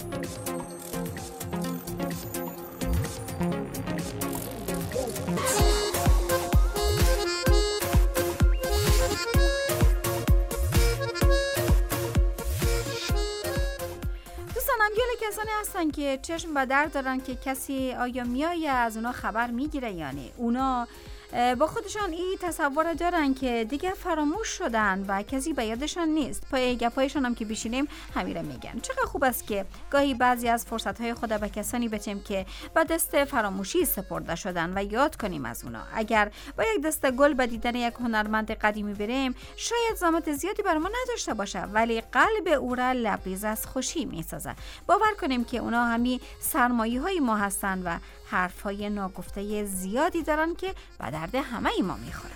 کسانی هستن که چشم به در دارن که کسی آیا میایه از اونا خبر میگیره یا نه. اونا با خودشان این تصور دارن که دیگه فراموش شدن و کسی به یادشان نیست. پای گپایشان هم که بشینیم همیره میگن چقدر خوب است که گاهی بعضی از فرصتهای خود به کسانی بتیم که به دست فراموشی سپرده شدن و یاد کنیم از اونا. اگر با یک دسته گل به دیدن یک هنرمند قدیمی بریم شاید زحمت زیادی بر ما نداشته باشه ولی قلب او را لبریز از خوشی میسازه. باور کنیم که اونا همی سرمایه های ما هستن و حرف های ناگفته زیادی دارن که به درد همه ای ما میخورن.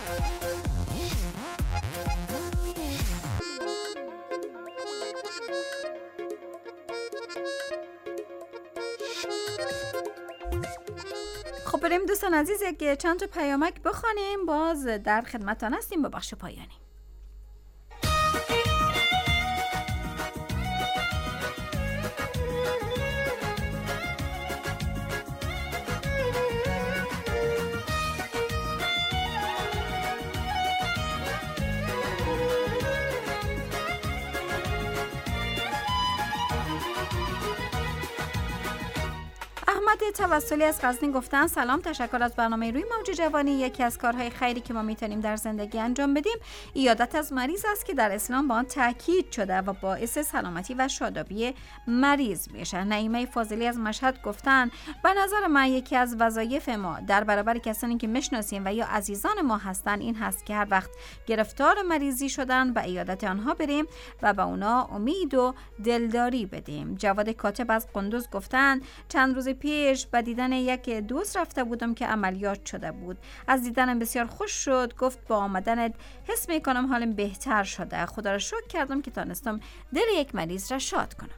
خب بریم دوستان عزیز که چند تا پیامک بخوانیم، باز در خدمتتان هستیم با بخش پایانی. توسلی از غزنی گفتن سلام، تشکر از برنامه روی موج جوانی. یکی از کارهای خیری که ما میتونیم در زندگی انجام بدیم عیادت از مریض است که در اسلام با آن تاکید شده و باعث سلامتی و شادابی مریض میشه. نعیمه فاضلی از مشهد گفتن به نظر من یکی از وظایف ما در برابر کسانی که میشناسیم و یا عزیزان ما هستن این هست که هر وقت گرفتار مریضی شدن به عیادت آنها بریم و به اونا امید و دلداری بدیم. جواد کاتب از قندوز گفتن چند روز پیش پیش به دیدن یک دوست رفته بودم که عملیات شده بود. از دیدنم بسیار خوش شد. گفت با آمدنت حس میکنم حالم بهتر شده. خدا را شکر کردم که تانستم دل یک مریض را شاد کنم.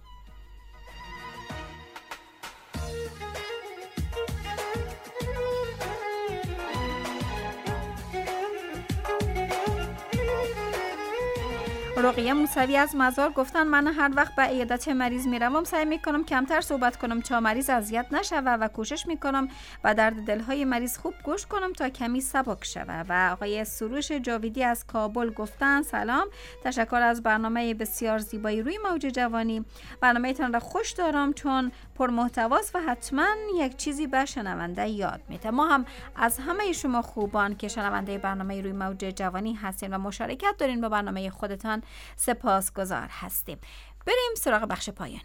رقیه موسوی از مزار گفتن من هر وقت به عیادت مریض میروم سعی میکنم کمتر صحبت کنم تا مریض اذیت نشوه و کوشش میکنم به درد دلهای مریض خوب گوش کنم تا کمی سبک شوه. و آقای سروش جاویدی از کابل گفتن سلام، تشکر از برنامه بسیار زیبایی روی موج جوانی. برنامه‌تان را خوش دارم چون پرمحتواست و حتما یک چیزی به شنونده یاد میده. ما هم از همه شما خوبان که شنونده برنامه روی موج جوانی هستین و مشارکت دارین با برنامه خودتان سپاسگزار هستیم. بریم سراغ بخش پایانی.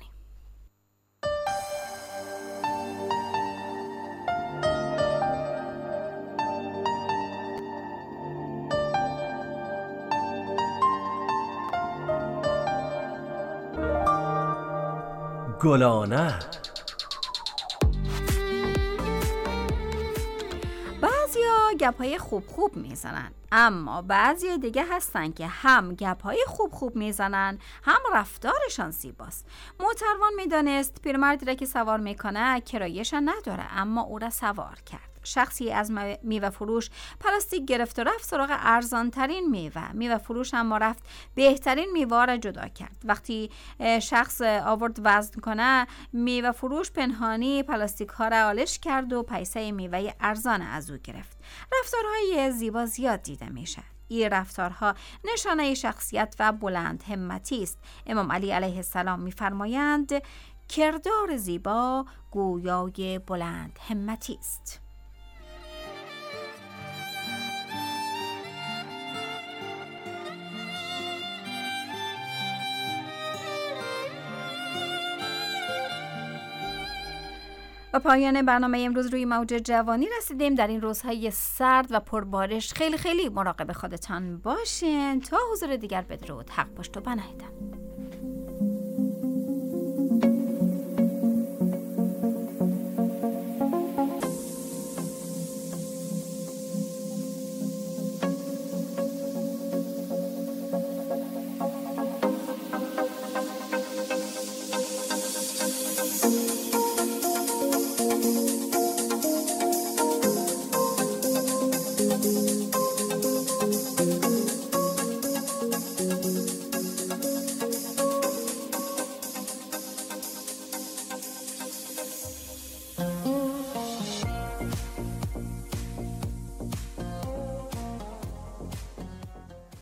گلانه. بعضیا گپ‌های خوب خوب میزنن، اما بعضی دیگه هستن که هم گپ‌های خوب خوب میزنن هم رفتارشان زیباست. موتروان میدانست پیرمردی را که سوار میکنه کرایه‌اش نداره، اما او را سوار کرد. شخصی از میوه فروش پلاستیک گرفت و رفت سراغ ارزان ترین میوه. میوه فروش اما رفت بهترین میوه را جدا کرد. وقتی شخص آورد وزن کنه، میوه فروش پنهانی پلاستیک ها را آلش کرد و پیسه میوه ارزان از او گرفت. رفتارهای زیبا زیاد دیده میشه. این رفتارها نشانه شخصیت و بلند همتی است. امام علی علیه السلام میفرمایند کردار زیبا گویای بلند همتی است. و پایان برنامه امروز روی موج جوانی رسیدیم. در این روزهای سرد و پربارش خیلی خیلی مراقب خودتان باشین. تا حضور دیگر بدرود. حق پشت و پناهتان.